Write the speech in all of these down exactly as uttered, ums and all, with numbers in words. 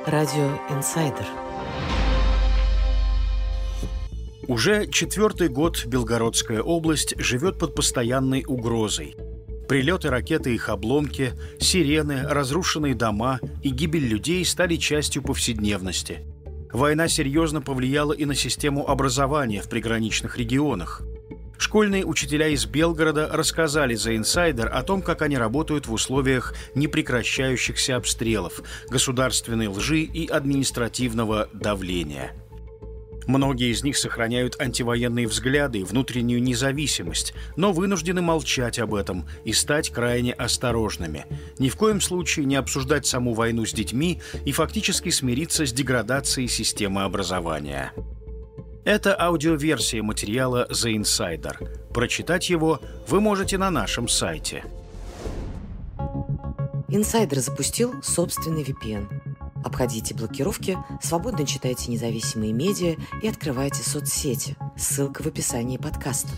Радио «Инсайдер». Уже четвертый год Белгородская область живет под постоянной угрозой. Прилеты ракет и их обломки, сирены, разрушенные дома и гибель людей стали частью повседневности. Война серьезно повлияла и на систему образования в приграничных регионах. Школьные учителя из Белгорода рассказали за «Инсайдер» о том, как они работают в условиях непрекращающихся обстрелов, государственной лжи и административного давления. Многие из них сохраняют антивоенные взгляды и внутреннюю независимость, но вынуждены молчать об этом и стать крайне осторожными. Ни в коем случае не обсуждать саму войну с детьми и фактически смириться с деградацией системы образования. Это аудиоверсия материала «The Insider». Прочитать его вы можете на нашем сайте. «Инсайдер» запустил собственный ви пи эн. Обходите блокировки, свободно читайте независимые медиа и открывайте соцсети. Ссылка в описании подкаста.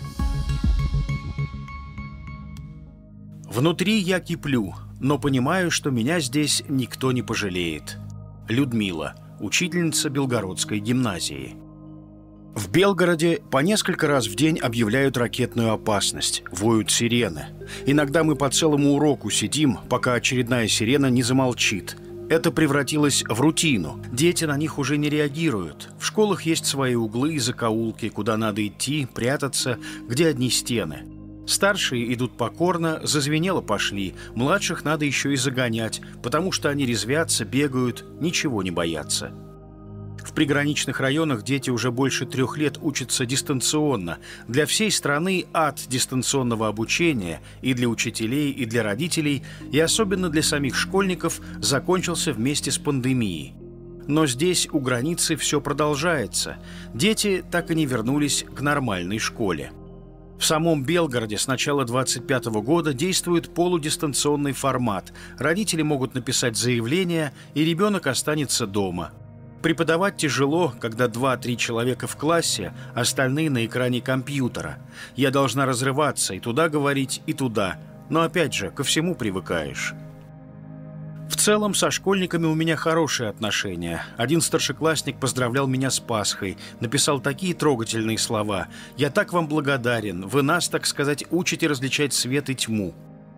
Внутри я киплю, но понимаю, что меня здесь никто не пожалеет. Людмила, учительница Белгородской гимназии. В Белгороде по несколько раз в день объявляют ракетную опасность, воют сирены. Иногда мы по целому уроку сидим, пока очередная сирена не замолчит. Это превратилось в рутину. Дети на них уже не реагируют. В школах есть свои углы и закоулки, куда надо идти, прятаться, где одни стены. Старшие идут покорно, зазвенело пошли. Младших надо еще и загонять, потому что они резвятся, бегают, ничего не боятся. В приграничных районах дети уже больше трех лет учатся дистанционно. Для всей страны ад дистанционного обучения и для учителей, и для родителей, и особенно для самих школьников, закончился вместе с пандемией. Но здесь, у границы, все продолжается. Дети так и не вернулись к нормальной школе. В самом Белгороде с начала двадцать пятого года действует полудистанционный формат. Родители могут написать заявление, и ребенок останется дома. Преподавать тяжело, когда два-три человека в классе, остальные на экране компьютера. Я должна разрываться и туда говорить, и туда. Но опять же, ко всему привыкаешь. В целом, со школьниками у меня хорошие отношения. Один старшеклассник поздравлял меня с Пасхой, написал такие трогательные слова. «Я так вам благодарен, вы нас, так сказать, учите различать свет и тьму».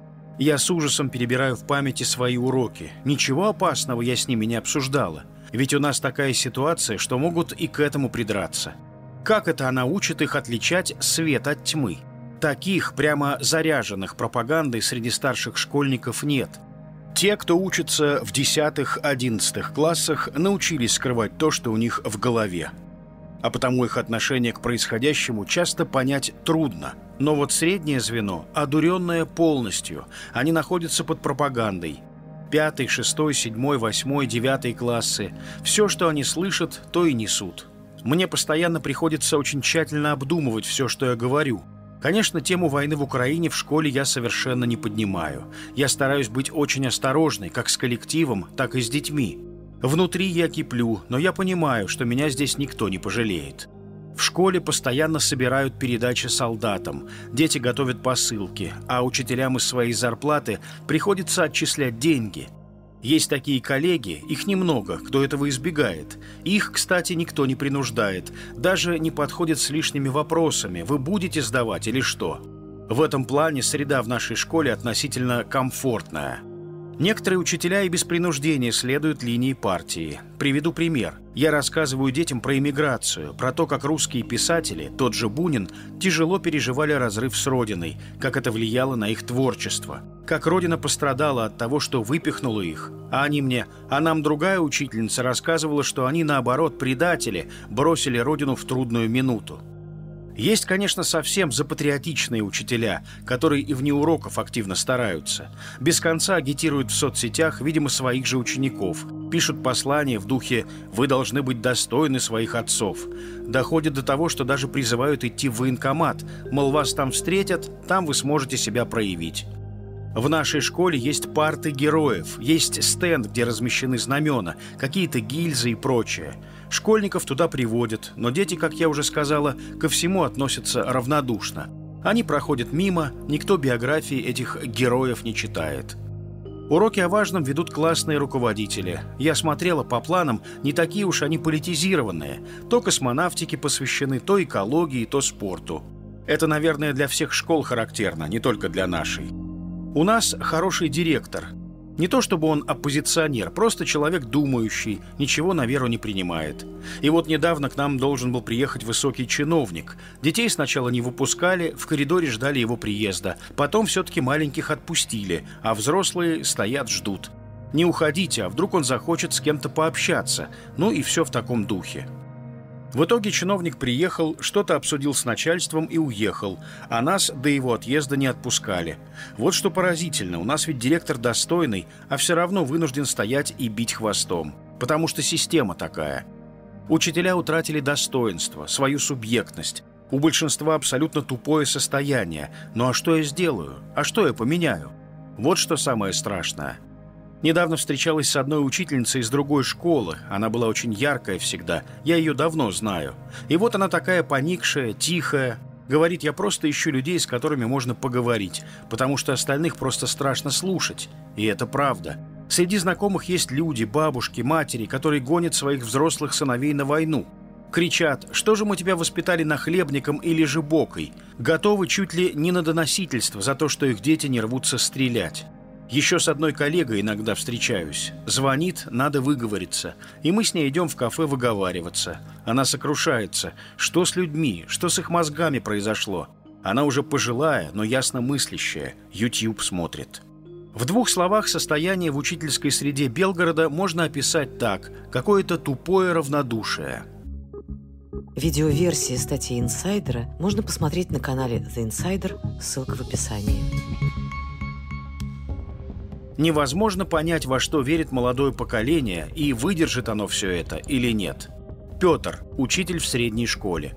Я с ужасом перебираю в памяти свои уроки. Ничего опасного я с ними не обсуждала. Ведь у нас такая ситуация, что могут и к этому придраться. Как это она учит их отличать свет от тьмы? Таких, прямо заряженных пропагандой среди старших школьников нет. Те, кто учится в десятых-одиннадцатых классах, научились скрывать то, что у них в голове. А потому их отношение к происходящему часто понять трудно. Но вот среднее звено, одуренное полностью, они находятся под пропагандой. Пятый, шестой, седьмой, восьмой, девятый классы. Все, что они слышат, то и несут. Мне постоянно приходится очень тщательно обдумывать все, что я говорю. Конечно, тему войны в Украине в школе я совершенно не поднимаю. Я стараюсь быть очень осторожной, как с коллективом, так и с детьми. Внутри я киплю, но я понимаю, что меня здесь никто не пожалеет. В школе постоянно собирают передачи солдатам, дети готовят посылки, а учителям из своей зарплаты приходится отчислять деньги. Есть такие коллеги, их немного, кто этого избегает. Их, кстати, никто не принуждает, даже не подходит с лишними вопросами: вы будете сдавать или что? В этом плане среда в нашей школе относительно комфортная. Некоторые учителя и без принуждения следуют линии партии. Приведу пример. Я рассказываю детям про эмиграцию, про то, как русские писатели, тот же Бунин, тяжело переживали разрыв с родиной, как это влияло на их творчество, как родина пострадала от того, что выпихнула их. А они мне, а нам другая учительница рассказывала, что они, наоборот, предатели, бросили родину в трудную минуту. Есть, конечно, совсем запатриотичные учителя, которые и вне уроков активно стараются. Без конца агитируют в соцсетях, видимо, своих же учеников. Пишут послания в духе «Вы должны быть достойны своих отцов». Доходит до того, что даже призывают идти в военкомат. Мол, вас там встретят, там вы сможете себя проявить. В нашей школе есть парты героев, есть стенд, где размещены знамена, какие-то гильзы и прочее. Школьников туда приводят, но дети, как я уже сказала, ко всему относятся равнодушно. Они проходят мимо, никто биографии этих героев не читает. Уроки о важном ведут классные руководители. Я смотрела по планам, не такие уж они политизированные. То космонавтике посвящены, то экологии, то спорту. Это, наверное, для всех школ характерно, не только для нашей. У нас хороший директор. Не то чтобы он оппозиционер, просто человек думающий, ничего на веру не принимает. И вот недавно к нам должен был приехать высокий чиновник. Детей сначала не выпускали, в коридоре ждали его приезда. Потом все-таки маленьких отпустили, а взрослые стоят, ждут. Не уходите, а вдруг он захочет с кем-то пообщаться. Ну и все в таком духе. В итоге чиновник приехал, что-то обсудил с начальством и уехал, а нас до его отъезда не отпускали. Вот что поразительно, у нас ведь директор достойный, а все равно вынужден стоять и бить хвостом. Потому что система такая. Учителя утратили достоинство, свою субъектность. У большинства абсолютно тупое состояние. Ну а что я сделаю? А что я поменяю? Вот что самое страшное. Недавно встречалась с одной учительницей из другой школы. Она была очень яркая всегда. Я ее давно знаю. И вот она такая поникшая, тихая. Говорит, я просто ищу людей, с которыми можно поговорить, потому что остальных просто страшно слушать. И это правда. Среди знакомых есть люди, бабушки, матери, которые гонят своих взрослых сыновей на войну. Кричат, что же мы тебя воспитали нахлебником или жебокой? Готовы чуть ли не на доносительство за то, что их дети не рвутся стрелять. Еще с одной коллегой иногда встречаюсь. Звонит, надо выговориться. И мы с ней идем в кафе выговариваться. Она сокрушается. Что с людьми? Что с их мозгами произошло? Она уже пожилая, но ясно мыслящая. YouTube смотрит. В двух словах состояние в учительской среде Белгорода можно описать так. Какое-то тупое равнодушие. Видеоверсии статьи «Инсайдера» можно посмотреть на канале The Insider, ссылка в описании. Невозможно понять, во что верит молодое поколение, и выдержит оно все это или нет. Петр, учитель в средней школе.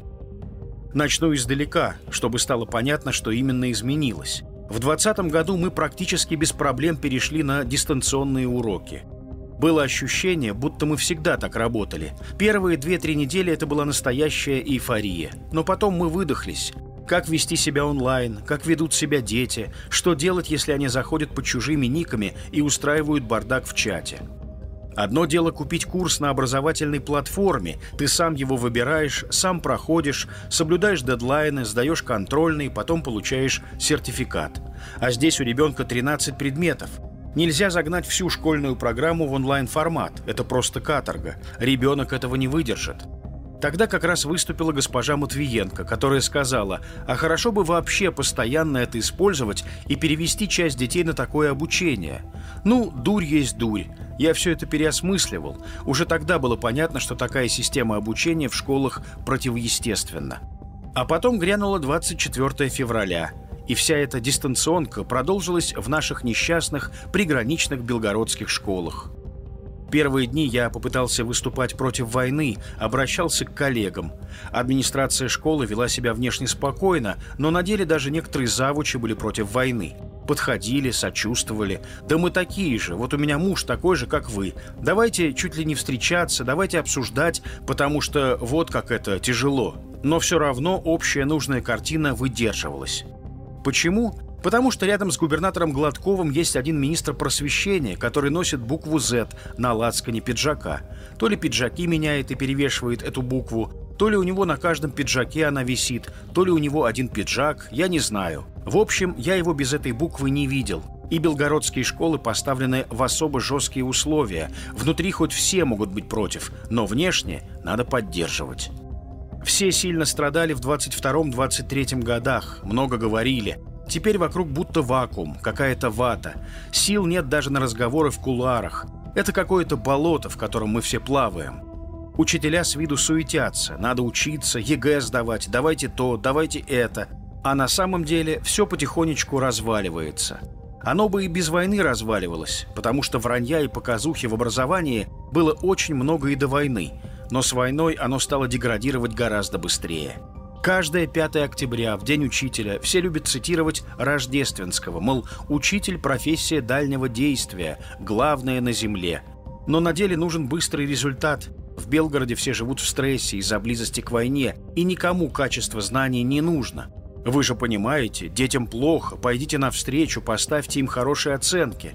Начну издалека, чтобы стало понятно, что именно изменилось. В двадцатом году мы практически без проблем перешли на дистанционные уроки. Было ощущение, будто мы всегда так работали. Первые две-три недели это была настоящая эйфория. Но потом мы выдохлись. Как вести себя онлайн, как ведут себя дети, что делать, если они заходят под чужими никами и устраивают бардак в чате. Одно дело купить курс на образовательной платформе, ты сам его выбираешь, сам проходишь, соблюдаешь дедлайны, сдаешь контрольные, потом получаешь сертификат. А здесь у ребенка тринадцать предметов. Нельзя загнать всю школьную программу в онлайн-формат, это просто каторга, ребенок этого не выдержит. Тогда как раз выступила госпожа Матвиенко, которая сказала, а хорошо бы вообще постоянно это использовать и перевести часть детей на такое обучение. Ну, дурь есть дурь. Я все это переосмысливал. Уже тогда было понятно, что такая система обучения в школах противоестественна. А потом грянуло двадцать четвёртое февраля, и вся эта дистанционка продолжилась в наших несчастных приграничных белгородских школах. Первые дни я попытался выступать против войны, обращался к коллегам. Администрация школы вела себя внешне спокойно, но на деле даже некоторые завучи были против войны. Подходили, сочувствовали. Да мы такие же, вот у меня муж такой же, как вы. Давайте чуть ли не встречаться, давайте обсуждать, потому что вот как это тяжело. Но все равно общая нужная картина выдерживалась. Почему? Потому что рядом с губернатором Гладковым есть один министр просвещения, который носит букву «З» на лацкане пиджака. То ли пиджаки меняет и перевешивает эту букву, то ли у него на каждом пиджаке она висит, то ли у него один пиджак, я не знаю. В общем, я его без этой буквы не видел. И белгородские школы поставлены в особо жесткие условия. Внутри хоть все могут быть против, но внешне надо поддерживать. Все сильно страдали в двадцать втором — двадцать третьем годах, много говорили. Теперь вокруг будто вакуум, какая-то вата. Сил нет даже на разговоры в кулуарах. Это какое-то болото, в котором мы все плаваем. Учителя с виду суетятся. Надо учиться, ЕГЭ сдавать, давайте то, давайте это. А на самом деле все потихонечку разваливается. Оно бы и без войны разваливалось, потому что вранья и показухи в образовании было очень много и до войны. Но с войной оно стало деградировать гораздо быстрее. Каждое пятое октября, в День учителя, все любят цитировать Рождественского, мол, учитель – профессия дальнего действия, главное на земле. Но на деле нужен быстрый результат. В Белгороде все живут в стрессе из-за близости к войне, и никому качество знаний не нужно. Вы же понимаете, детям плохо, пойдите навстречу, поставьте им хорошие оценки.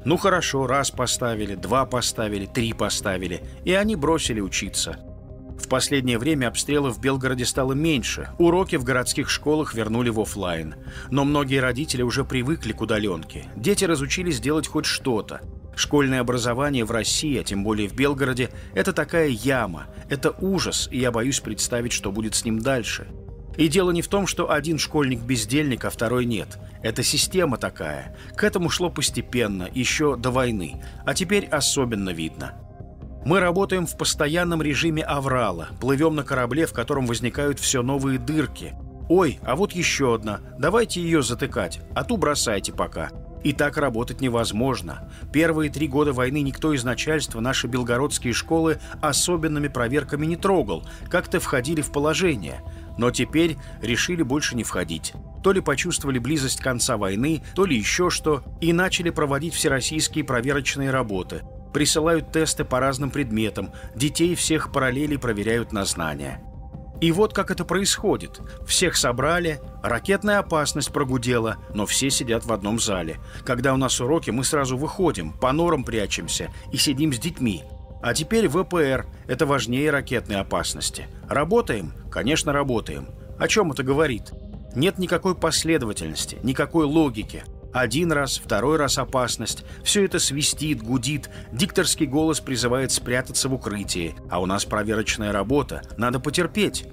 Ну хорошо, раз поставили, два поставили, три поставили, и они бросили учиться. В последнее время обстрелов в Белгороде стало меньше, уроки в городских школах вернули в офлайн. Но многие родители уже привыкли к удаленке. Дети разучились делать хоть что-то. Школьное образование в России, а тем более в Белгороде, это такая яма, это ужас, и я боюсь представить, что будет с ним дальше. И дело не в том, что один школьник бездельник, а второй нет. Это система такая. К этому шло постепенно, еще до войны, а теперь особенно видно. Мы работаем в постоянном режиме аврала, плывем на корабле, в котором возникают все новые дырки. Ой, а вот еще одна, давайте ее затыкать, а ту бросайте пока. И так работать невозможно. Первые три года войны никто из начальства наши белгородские школы особенными проверками не трогал, как-то входили в положение. Но теперь решили больше не входить. То ли почувствовали близость конца войны, то ли еще что, и начали проводить всероссийские проверочные работы. Присылают тесты по разным предметам, детей всех параллелей проверяют на знания. И вот как это происходит. Всех собрали, ракетная опасность прогудела, но все сидят в одном зале. Когда у нас уроки, мы сразу выходим, по норам прячемся и сидим с детьми. А теперь ВПР – это важнее ракетной опасности. Работаем? Конечно, работаем. О чем это говорит? Нет никакой последовательности, никакой логики. Один раз, второй раз опасность. Все это свистит, гудит. Дикторский голос призывает спрятаться в укрытии. А у нас проверочная работа. Надо потерпеть.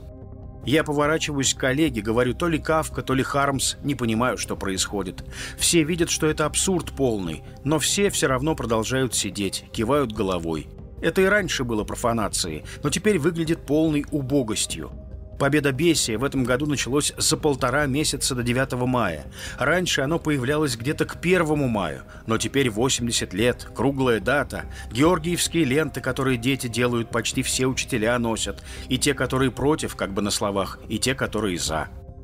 Я поворачиваюсь к коллеге, говорю то ли Кафка, то ли Хармс, не понимаю, что происходит. Все видят, что это абсурд полный, но все все равно продолжают сидеть, кивают головой. Это и раньше было профанацией, но теперь выглядит полной убогостью. Победобесие в этом году началось за полтора месяца до девятого мая. Раньше оно появлялось где-то к первому мая, но теперь восемьдесят лет, круглая дата, георгиевские ленты, которые дети делают, почти все учителя носят, и те, которые против, как бы на словах, и те, которые за.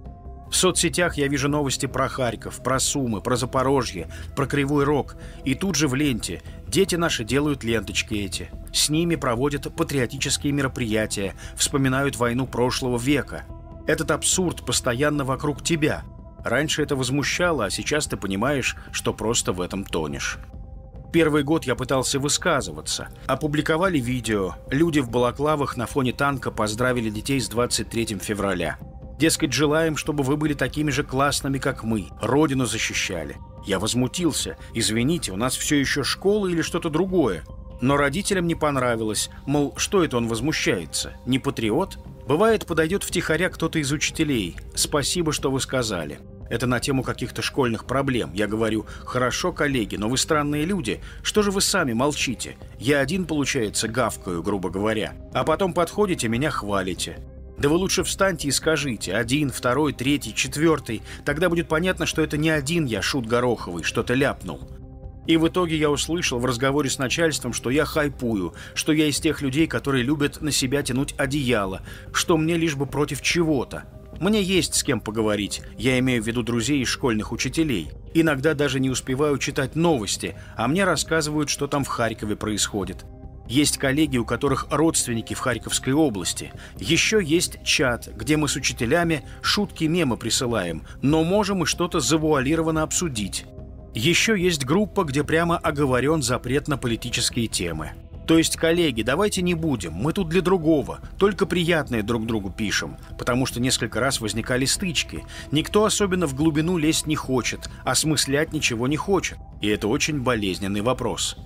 В соцсетях я вижу новости про Харьков, про Сумы, про Запорожье, про Кривой Рог. И тут же в ленте дети наши делают ленточки эти. С ними проводят патриотические мероприятия, вспоминают войну прошлого века. Этот абсурд постоянно вокруг тебя. Раньше это возмущало, а сейчас ты понимаешь, что просто в этом тонешь. Первый год я пытался высказываться. Опубликовали видео. Люди в балаклавах на фоне танка поздравили детей с двадцать третьим февраля. Дескать, желаем, чтобы вы были такими же классными, как мы, родину защищали. Я возмутился. Извините, у нас все еще школа или что-то другое. Но родителям не понравилось. Мол, что это он возмущается? Не патриот? Бывает, подойдет втихаря кто-то из учителей. Спасибо, что вы сказали. Это на тему каких-то школьных проблем. Я говорю, хорошо, коллеги, но вы странные люди. Что же вы сами молчите? Я один, получается, гавкаю, грубо говоря. А потом подходите, меня хвалите. Да вы лучше встаньте и скажите. Один, второй, третий, четвертый. Тогда будет понятно, что это не один я, шут Гороховый, что-то ляпнул. И в итоге я услышал в разговоре с начальством, что я хайпую, что я из тех людей, которые любят на себя тянуть одеяло, что мне лишь бы против чего-то. Мне есть с кем поговорить, я имею в виду друзей и школьных учителей. Иногда даже не успеваю читать новости, а мне рассказывают, что там в Харькове происходит. Есть коллеги, у которых родственники в Харьковской области. Еще есть чат, где мы с учителями шутки-мемы присылаем, но можем и что-то завуалированно обсудить. Еще есть группа, где прямо оговорен запрет на политические темы. То есть, коллеги, давайте не будем, мы тут для другого, только приятное друг другу пишем, потому что несколько раз возникали стычки. Никто особенно в глубину лезть не хочет, осмыслять ничего не хочет, и это очень болезненный вопрос.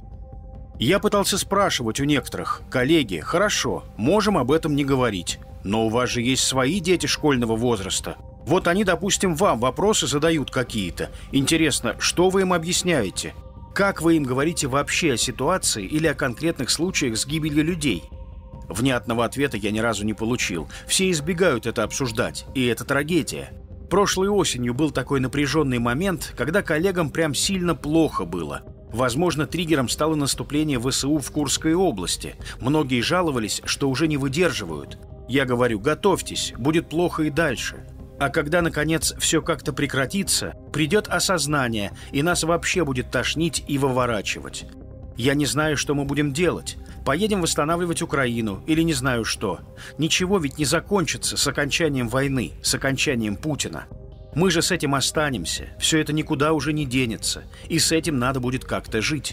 Я пытался спрашивать у некоторых: коллеги, хорошо, можем об этом не говорить, но у вас же есть свои дети школьного возраста. Вот они, допустим, вам вопросы задают какие-то. Интересно, что вы им объясняете? Как вы им говорите вообще о ситуации или о конкретных случаях с гибелью людей? Внятного ответа я ни разу не получил. Все избегают это обсуждать, и это трагедия. Прошлой осенью был такой напряженный момент, когда коллегам прям сильно плохо было. Возможно, триггером стало наступление ВСУ в Курской области. Многие жаловались, что уже не выдерживают. Я говорю, готовьтесь, будет плохо и дальше. А когда, наконец, все как-то прекратится, придет осознание, и нас вообще будет тошнить и выворачивать. Я не знаю, что мы будем делать. Поедем восстанавливать Украину или не знаю что. Ничего ведь не закончится с окончанием войны, с окончанием Путина. Мы же с этим останемся, все это никуда уже не денется, и с этим надо будет как-то жить.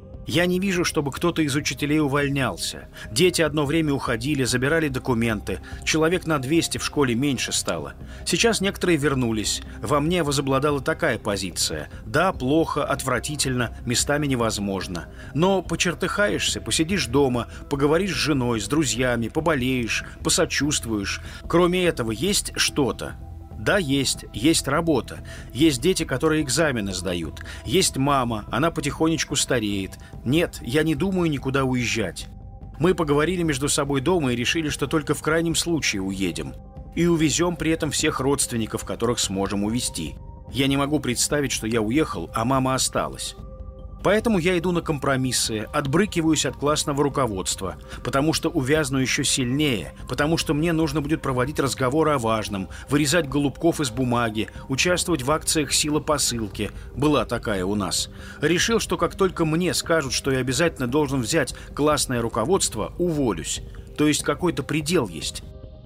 Я не вижу, чтобы кто-то из учителей увольнялся. Дети одно время уходили, забирали документы. Человек на двести в школе меньше стало. Сейчас некоторые вернулись. Во мне возобладала такая позиция. Да, плохо, отвратительно, местами невозможно. Но почертыхаешься, посидишь дома, поговоришь с женой, с друзьями, поболеешь, посочувствуешь. Кроме этого, есть что-то? Да, есть. Есть работа. Есть дети, которые экзамены сдают. Есть мама, она потихонечку стареет. Нет, я не думаю никуда уезжать. Мы поговорили между собой дома и решили, что только в крайнем случае уедем. И увезем при этом всех родственников, которых сможем увезти. Я не могу представить, что я уехал, а мама осталась. Поэтому я иду на компромиссы, отбрыкиваюсь от классного руководства, потому что увязну еще сильнее, потому что мне нужно будет проводить разговоры о важном, вырезать голубков из бумаги, участвовать в акциях «Сила посылки». Была такая у нас. Решил, что как только мне скажут, что я обязательно должен взять классное руководство, уволюсь. То есть какой-то предел есть.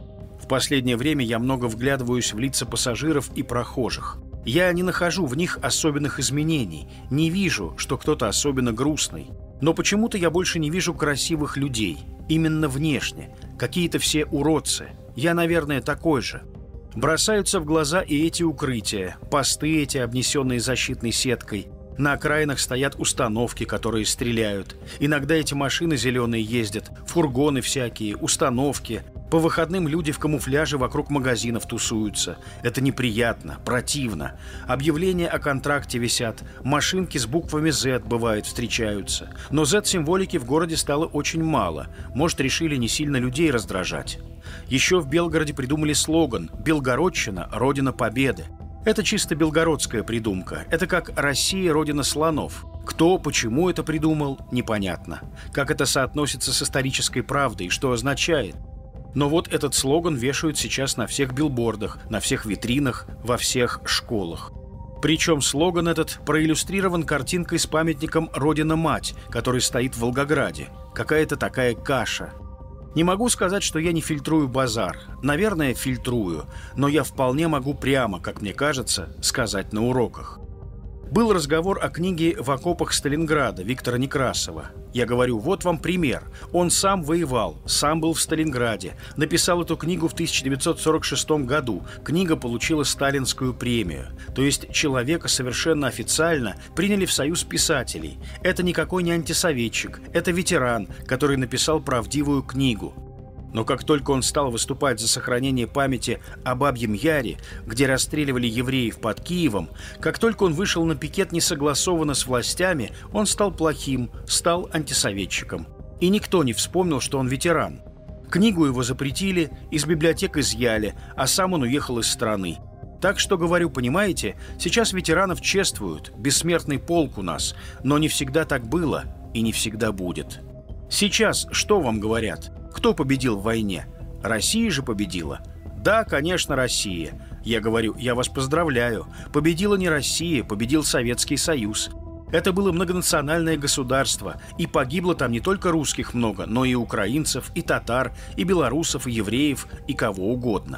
В последнее время я много вглядываюсь в лица пассажиров и прохожих. Я не нахожу в них особенных изменений, не вижу, что кто-то особенно грустный. Но почему-то я больше не вижу красивых людей, именно внешне, какие-то все уродцы. Я, наверное, такой же. Бросаются в глаза и эти укрытия, посты эти, обнесенные защитной сеткой. На окраинах стоят установки, которые стреляют. Иногда эти машины зеленые ездят, фургоны всякие, установки. По выходным люди в камуфляже вокруг магазинов тусуются. Это неприятно, противно. Объявления о контракте висят. Машинки с буквами «зет» бывает встречаются. Но «зет»-символики в городе стало очень мало. Может, решили не сильно людей раздражать. Еще в Белгороде придумали слоган «Белгородчина – Родина Победы». Это чисто белгородская придумка. Это как «Россия – Родина слонов». Кто, почему это придумал, непонятно. Как это соотносится с исторической правдой, что означает. Но вот этот слоган вешают сейчас на всех билбордах, на всех витринах, во всех школах. Причем слоган этот проиллюстрирован картинкой с памятником «Родина-мать», который стоит в Волгограде. Какая-то такая каша. Не могу сказать, что я не фильтрую базар. Наверное, фильтрую, но я вполне могу прямо, как мне кажется, сказать на уроках. Был разговор о книге «В окопах Сталинграда» Виктора Некрасова. Я говорю, вот вам пример. Он сам воевал, сам был в Сталинграде. Написал эту книгу в тысяча девятьсот сорок шестом году. Книга получила сталинскую премию. То есть человека совершенно официально приняли в Союз писателей. Это никакой не антисоветчик. Это ветеран, который написал правдивую книгу. Но как только он стал выступать за сохранение памяти о Бабьем Яре, где расстреливали евреев под Киевом, как только он вышел на пикет несогласованно с властями, он стал плохим, стал антисоветчиком. И никто не вспомнил, что он ветеран. Книгу его запретили, из библиотек изъяли, а сам он уехал из страны. Так что, говорю, понимаете, сейчас ветеранов чествуют, бессмертный полк у нас, но не всегда так было и не всегда будет. Сейчас что вам говорят? Кто победил в войне? Россия же победила? Да, конечно, Россия. Я говорю, я вас поздравляю. Победила не Россия, победил Советский Союз. Это было многонациональное государство, и погибло там не только русских много, но и украинцев, и татар, и белорусов, и евреев, и кого угодно.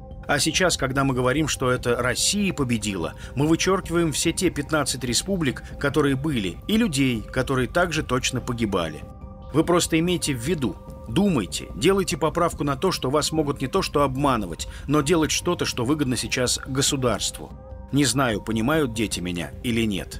А сейчас, когда мы говорим, что это Россия победила, мы вычеркиваем все те пятнадцать республик, которые были, и людей, которые также точно погибали. Вы просто имейте в виду, думайте, делайте поправку на то, что вас могут не то что обманывать, но делать что-то, что выгодно сейчас государству. Не знаю, понимают дети меня или нет.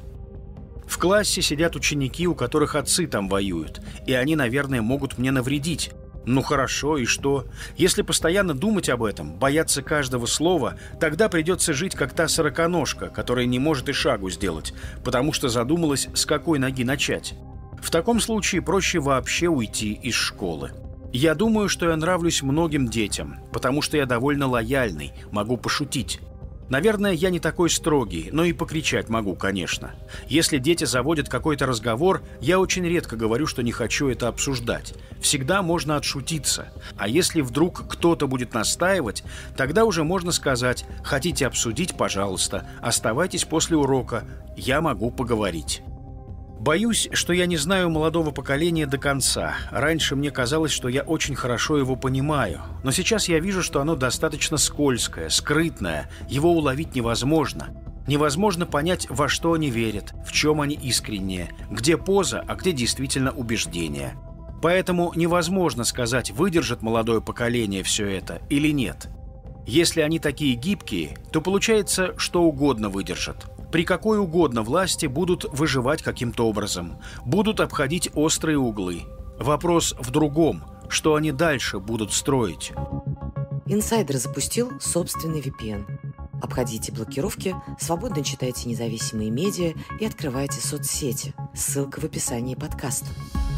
В классе сидят ученики, у которых отцы там воюют, и они, наверное, могут мне навредить. Ну хорошо, и что? Если постоянно думать об этом, бояться каждого слова, тогда придется жить как та сороконожка, которая не может и шагу сделать, потому что задумалась, с какой ноги начать. В таком случае проще вообще уйти из школы. Я думаю, что я нравлюсь многим детям, потому что я довольно лояльный, могу пошутить. Наверное, я не такой строгий, но и покричать могу, конечно. Если дети заводят какой-то разговор, я очень редко говорю, что не хочу это обсуждать. Всегда можно отшутиться. А если вдруг кто-то будет настаивать, тогда уже можно сказать: хотите обсудить, пожалуйста, оставайтесь после урока, я могу поговорить. Боюсь, что я не знаю молодого поколения до конца. Раньше мне казалось, что я очень хорошо его понимаю. Но сейчас я вижу, что оно достаточно скользкое, скрытное, его уловить невозможно. Невозможно понять, во что они верят, в чем они искренние, где поза, а где действительно убеждение. Поэтому невозможно сказать, выдержит молодое поколение все это или нет. Если они такие гибкие, то получается, что угодно выдержат. При какой угодно власти будут выживать каким-то образом, будут обходить острые углы. Вопрос в другом, что они дальше будут строить. Инсайдер запустил собственный ви пи эн. Обходите блокировки, свободно читайте независимые медиа и открывайте соцсети. Ссылка в описании подкаста.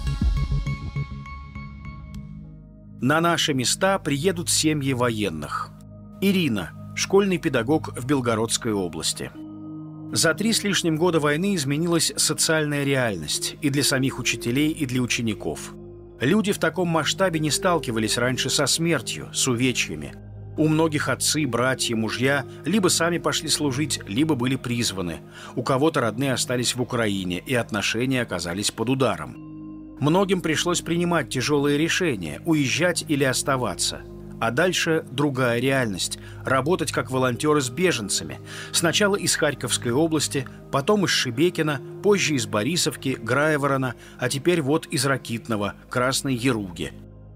На наши места приедут семьи военных. Ирина, школьный педагог в Белгородской области. За три с лишним года войны изменилась социальная реальность и для самих учителей, и для учеников. Люди в таком масштабе не сталкивались раньше со смертью, с увечьями. У многих отцы, братья, мужья либо сами пошли служить, либо были призваны. У кого-то родные остались в Украине, и отношения оказались под ударом. Многим пришлось принимать тяжелые решения – уезжать или оставаться. А дальше другая реальность – работать как волонтеры с беженцами. Сначала из Харьковской области, потом из Шебекина, позже из Борисовки, Грайворона, а теперь вот из Ракитного, Красной Яруги.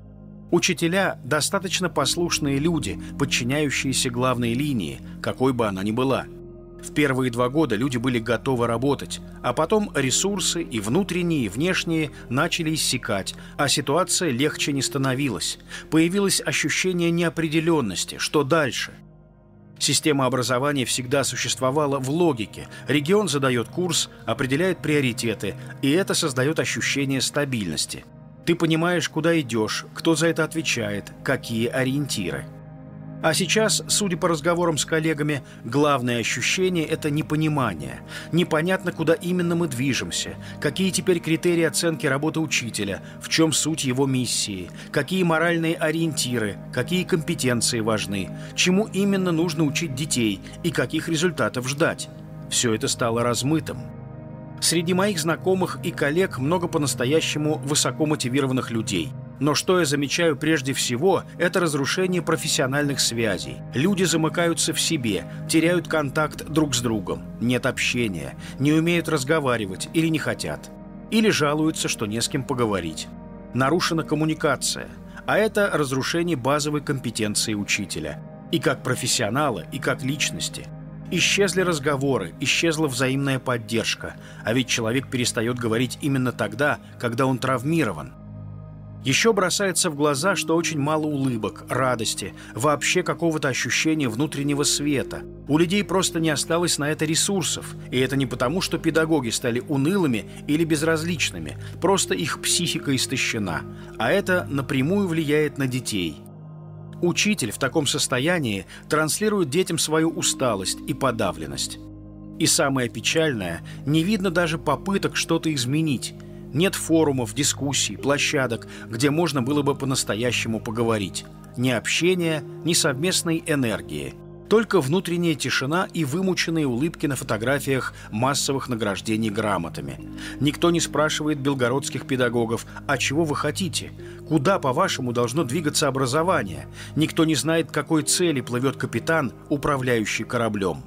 Учителя – достаточно послушные люди, подчиняющиеся главной линии, какой бы она ни была. В первые два года люди были готовы работать, а потом ресурсы, и внутренние, и внешние, начали иссякать, а ситуация легче не становилась. Появилось ощущение неопределенности. Что дальше? Система образования всегда существовала в логике. Регион задает курс, определяет приоритеты, и это создает ощущение стабильности. Ты понимаешь, куда идешь, кто за это отвечает, какие ориентиры. А сейчас, судя по разговорам с коллегами, главное ощущение – это непонимание. Непонятно, куда именно мы движемся, какие теперь критерии оценки работы учителя, в чем суть его миссии, какие моральные ориентиры, какие компетенции важны, чему именно нужно учить детей и каких результатов ждать. Все это стало размытым. Среди моих знакомых и коллег много по-настоящему высокомотивированных людей. Но что я замечаю прежде всего, это разрушение профессиональных связей. Люди замыкаются в себе, теряют контакт друг с другом, нет общения, не умеют разговаривать или не хотят. Или жалуются, что не с кем поговорить. Нарушена коммуникация, а это разрушение базовой компетенции учителя. И как профессионала, и как личности. Исчезли разговоры, исчезла взаимная поддержка, а ведь человек перестает говорить именно тогда, когда он травмирован. Еще бросается в глаза, что очень мало улыбок, радости, вообще какого-то ощущения внутреннего света. У людей просто не осталось на это ресурсов. И это не потому, что педагоги стали унылыми или безразличными, просто их психика истощена. А это напрямую влияет на детей. Учитель в таком состоянии транслирует детям свою усталость и подавленность. И самое печальное, не видно даже попыток что-то изменить. Нет форумов, дискуссий, площадок, где можно было бы по-настоящему поговорить. Ни общения, ни совместной энергии. Только внутренняя тишина и вымученные улыбки на фотографиях массовых награждений грамотами. Никто не спрашивает белгородских педагогов, а чего вы хотите? Куда, по-вашему, должно двигаться образование? Никто не знает, к какой цели плывет капитан, управляющий кораблем.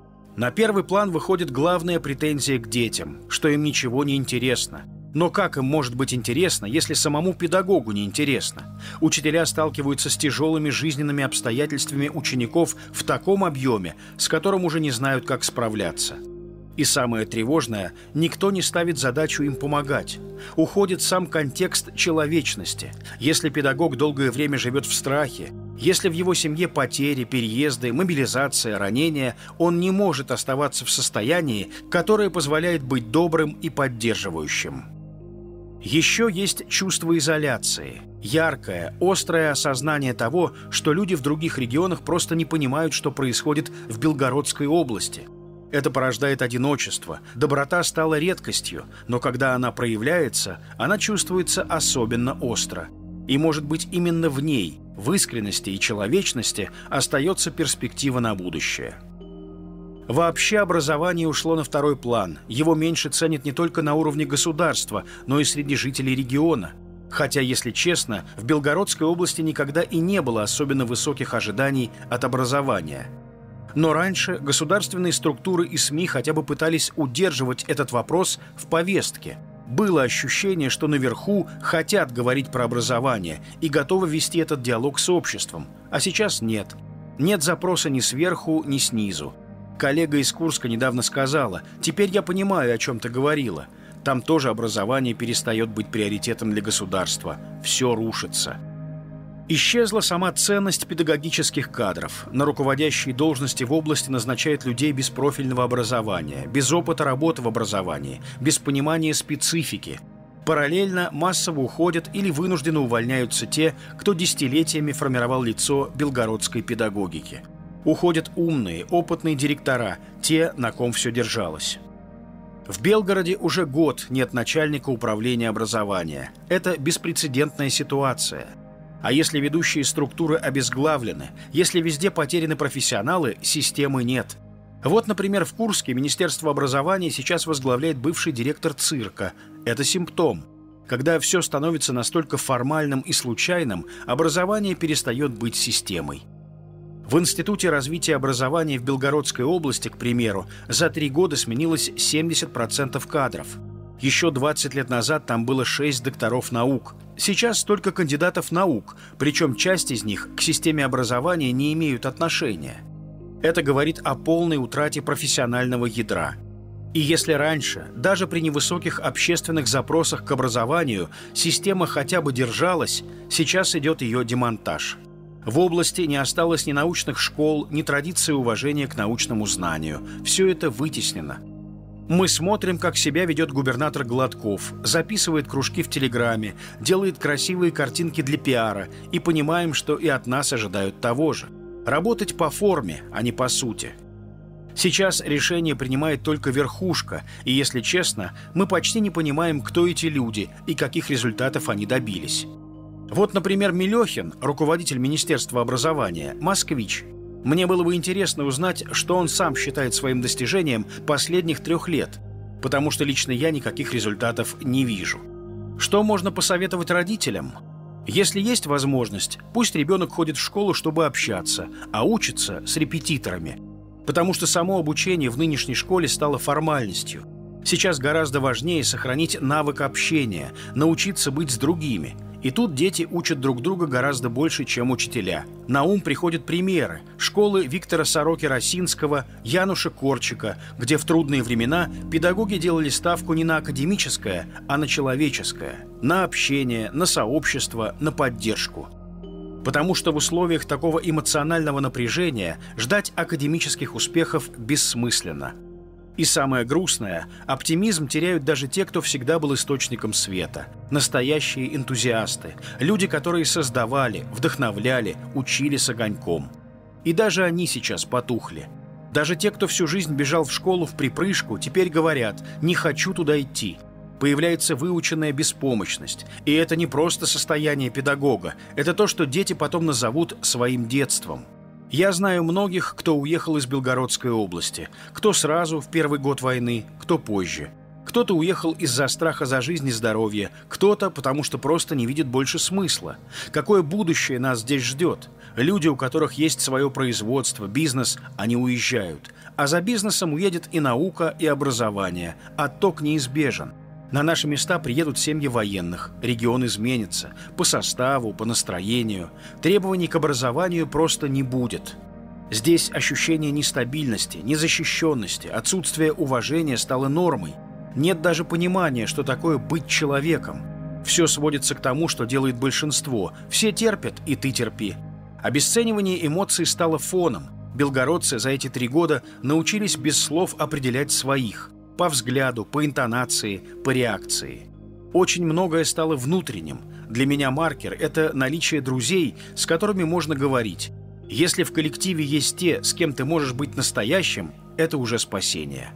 На первый план выходит главная претензия к детям, что им ничего не интересно. Но как им может быть интересно, если самому педагогу не интересно? Учителя сталкиваются с тяжелыми жизненными обстоятельствами учеников в таком объеме, с которым уже не знают, как справляться. И самое тревожное, никто не ставит задачу им помогать. Уходит сам контекст человечности. Если педагог долгое время живет в страхе, если в его семье потери, переезды, мобилизация, ранения, он не может оставаться в состоянии, которое позволяет быть добрым и поддерживающим. Еще есть чувство изоляции. Яркое, острое осознание того, что люди в других регионах просто не понимают, что происходит в Белгородской области. Это порождает одиночество. Доброта стала редкостью, но когда она проявляется, она чувствуется особенно остро. И, может быть, именно в ней, в искренности и человечности, остается перспектива на будущее. Вообще образование ушло на второй план. Его меньше ценят не только на уровне государства, но и среди жителей региона. Хотя, если честно, в Белгородской области никогда и не было особенно высоких ожиданий от образования. Но раньше государственные структуры и СМИ хотя бы пытались удерживать этот вопрос в повестке. Было ощущение, что наверху хотят говорить про образование и готовы вести этот диалог с обществом. А сейчас нет. Нет запроса ни сверху, ни снизу. Коллега из Курска недавно сказала: «Теперь я понимаю, о чем ты говорила. Там тоже образование перестает быть приоритетом для государства. Все рушится». Исчезла сама ценность педагогических кадров. На руководящие должности в области назначают людей без профильного образования, без опыта работы в образовании, без понимания специфики. Параллельно массово уходят или вынужденно увольняются те, кто десятилетиями формировал лицо белгородской педагогики. Уходят умные, опытные директора, те, на ком все держалось. В Белгороде уже год нет начальника управления образования. Это беспрецедентная ситуация. А если ведущие структуры обезглавлены, если везде потеряны профессионалы, системы нет. Вот, например, в Курске Министерство образования сейчас возглавляет бывший директор цирка. Это симптом. Когда все становится настолько формальным и случайным, образование перестает быть системой. В Институте развития образования в Белгородской области, к примеру, за три года сменилось семьдесят процентов кадров. Еще двадцать лет назад там было шесть докторов наук. Сейчас только кандидатов наук, причем часть из них к системе образования не имеют отношения. Это говорит о полной утрате профессионального ядра. И если раньше, даже при невысоких общественных запросах к образованию, система хотя бы держалась, сейчас идет ее демонтаж. В области не осталось ни научных школ, ни традиции уважения к научному знанию. Все это вытеснено. Мы смотрим, как себя ведет губернатор Гладков, записывает кружки в Телеграме, делает красивые картинки для пиара и понимаем, что и от нас ожидают того же. Работать по форме, а не по сути. Сейчас решение принимает только верхушка, и, если честно, мы почти не понимаем, кто эти люди и каких результатов они добились. Вот, например, Мелехин, руководитель Министерства образования, москвич. Мне было бы интересно узнать, что он сам считает своим достижением последних трех лет, потому что лично я никаких результатов не вижу. Что можно посоветовать родителям? Если есть возможность, пусть ребенок ходит в школу, чтобы общаться, а учится с репетиторами, потому что само обучение в нынешней школе стало формальностью. Сейчас гораздо важнее сохранить навык общения, научиться быть с другими. И тут дети учат друг друга гораздо больше, чем учителя. На ум приходят примеры. Школы Виктора Сороки-Росинского, Януша Корчика, где в трудные времена педагоги делали ставку не на академическое, а на человеческое, на общение, на сообщество, на поддержку. Потому что в условиях такого эмоционального напряжения ждать академических успехов бессмысленно. И самое грустное, оптимизм теряют даже те, кто всегда был источником света. Настоящие энтузиасты, люди, которые создавали, вдохновляли, учили с огоньком. И даже они сейчас потухли. Даже те, кто всю жизнь бежал в школу вприпрыжку, теперь говорят: «Не хочу туда идти». Появляется выученная беспомощность. И это не просто состояние педагога, это то, что дети потом назовут своим детством. Я знаю многих, кто уехал из Белгородской области. Кто сразу, в первый год войны, кто позже. Кто-то уехал из-за страха за жизнь и здоровье, кто-то потому что просто не видит больше смысла. Какое будущее нас здесь ждет? Люди, у которых есть свое производство, бизнес, они уезжают. А за бизнесом уедет и наука, и образование. Отток неизбежен. На наши места приедут семьи военных, регион изменится. По составу, по настроению. Требований к образованию просто не будет. Здесь ощущение нестабильности, незащищенности, отсутствие уважения стало нормой. Нет даже понимания, что такое быть человеком. Все сводится к тому, что делает большинство. Все терпят, и ты терпи. Обесценивание эмоций стало фоном. Белгородцы за эти три года научились без слов определять своих. По взгляду, по интонации, по реакции. Очень многое стало внутренним. Для меня маркер – это наличие друзей, с которыми можно говорить. Если в коллективе есть те, с кем ты можешь быть настоящим, это уже спасение.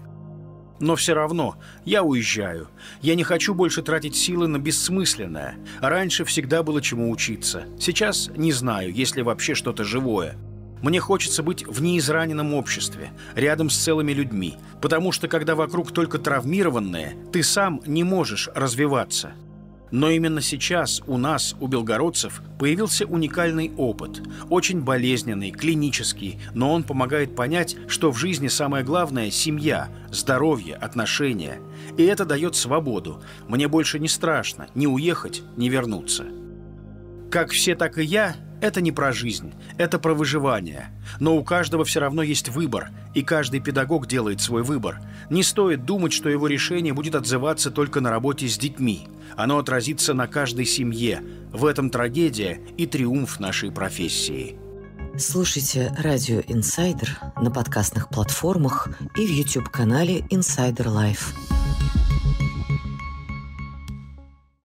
Но все равно я уезжаю. Я не хочу больше тратить силы на бессмысленное. Раньше всегда было чему учиться. Сейчас не знаю, есть ли вообще что-то живое. Мне хочется быть в неизраненном обществе, рядом с целыми людьми, потому что, когда вокруг только травмированные, ты сам не можешь развиваться. Но именно сейчас у нас, у белгородцев, появился уникальный опыт, очень болезненный, клинический, но он помогает понять, что в жизни самое главное – семья, здоровье, отношения. И это дает свободу. Мне больше не страшно ни уехать, ни вернуться. Как все, так и я – это не про жизнь, это про выживание. Но у каждого все равно есть выбор, и каждый педагог делает свой выбор. Не стоит думать, что его решение будет отзываться только на работе с детьми. Оно отразится на каждой семье. В этом трагедия и триумф нашей профессии. Слушайте «Радио Инсайдер» на подкастных платформах и в YouTube-канале Insider Life.